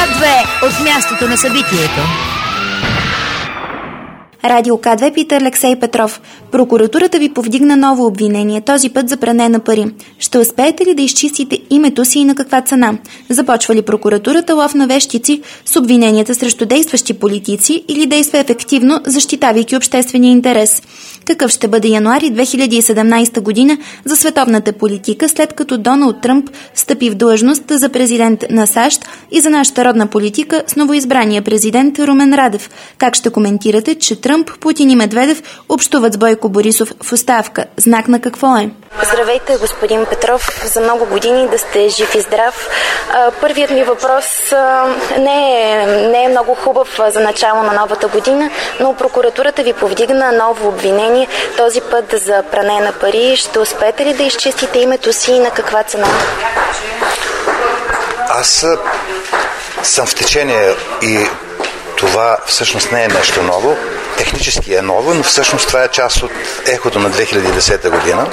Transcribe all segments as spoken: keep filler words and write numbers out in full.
К две от мястото на събитието. Радио К две пита Алексей Петров. Прокуратурата ви повдигна ново обвинение, този път за пране на пари. Ще успеете ли да изчистите името си и на каква цена? Започва ли прокуратурата лов на вещици с обвиненията срещу действащи политици или действа ефективно, защитавайки обществения интерес? Какъв ще бъде януари две хиляди и седемнадесета година за световната политика, след като Доналд Тръмп встъпи в длъжност за президент на САЩ, и за нашата родна политика с новоизбрания президент Румен Радев? Как ще коментирате, че Тръмп, Путин и Медведев общуват с Бойко Борисов в оставка? Знак на какво е? Здравейте, господин Петров. За много години да сте жив и здрав. Първият ми въпрос не е, не е много хубав за начало на новата година, но прокуратурата ви повдигна ново обвинение, този път за пране на пари. Ще успеете ли да изчистите името си и на каква цена? Аз съм в течение и това всъщност не е нещо ново. Технически е ново, но всъщност това е част от ехото на две хиляди и десета година.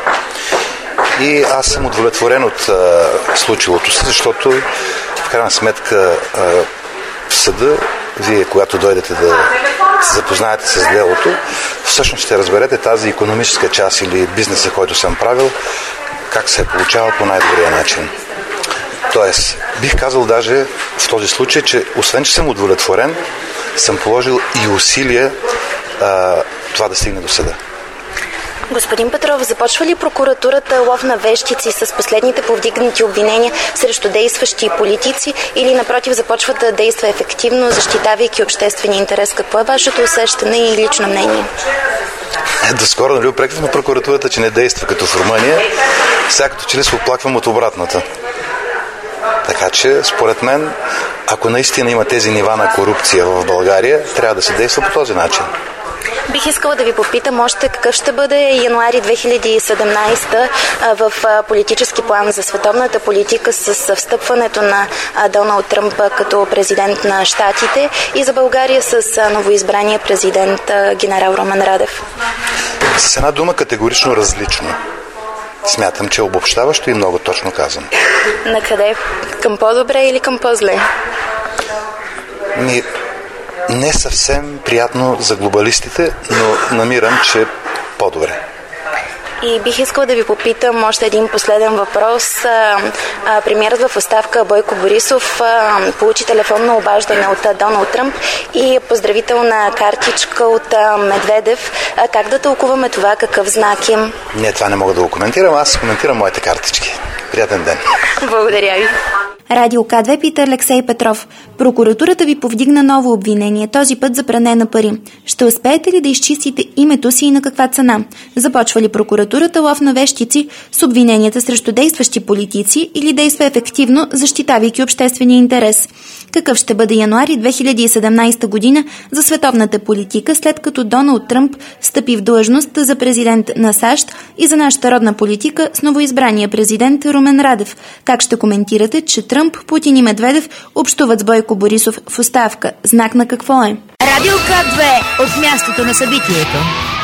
И аз съм удовлетворен от а, случилото се, защото в крайна сметка а, в съда, вие когато дойдете да се запознаете с делото, всъщност ще разберете тази икономическа част или бизнеса, който съм правил, как се е получавал по най-добрия начин. Тоест, бих казал даже в този случай, че освен, че съм удовлетворен, съм положил и усилия а, това да стигне до съда. Господин Петров, започва ли прокуратурата лов на вещици с последните повдигнати обвинения срещу действащи политици или напротив започва да действа ефективно, защитавайки обществения интерес? Какво е вашето усещане и лично мнение? Доскоро нали упреквахме прокуратурата, че не действа като в Румъния, сега като че ли се оплаквам от обратната. Така че, според мен, ако наистина има тези нива на корупция в България, трябва да се действа по този начин. Бих искала да ви попитам още какъв ще бъде януари две хиляди и седемнадесета в политически план за световната политика с встъпването на Доналд Тръмп като президент на Щатите и за България с новоизбрания президент генерал Румен Радев. С една дума категорично различно. Смятам, че е обобщаващо и много точно казано. Накъде? Към по-добре или към по-зле? Ми, не съвсем приятно за глобалистите, но намирам, че по-добре. И бих искала да ви попитам още един последен въпрос. Премиерът в оставка Бойко Борисов получи телефонно обаждане от Доналд Тръмп и поздравителна картичка от Медведев. Как да тълкуваме това? Какъв знак им? Не, това не мога да го коментирам. Аз коментирам моите картички. Приятен ден. Благодаря ви. Радио К две пита Алексей Петров. Прокуратурата ви повдигна ново обвинение, този път за пране на пари. Ще успеете ли да изчистите името си и на каква цена? Започва ли прокуратурата лов на вещици с обвиненията срещу действащи политици или действа ефективно, защитавайки обществения интерес? Какъв ще бъде януари две хиляди и седемнадесета година за световната политика, след като Доналд Тръмп встъпи в длъжност за президент на САЩ и за нашата родна политика с новоизбрания президент Румен Радев? Как ще коментирате, че Тръмп, Путин и Медведев общуват с Бойко Борисов в оставка? Знак на какво е? Радио К две от мястото на събитието.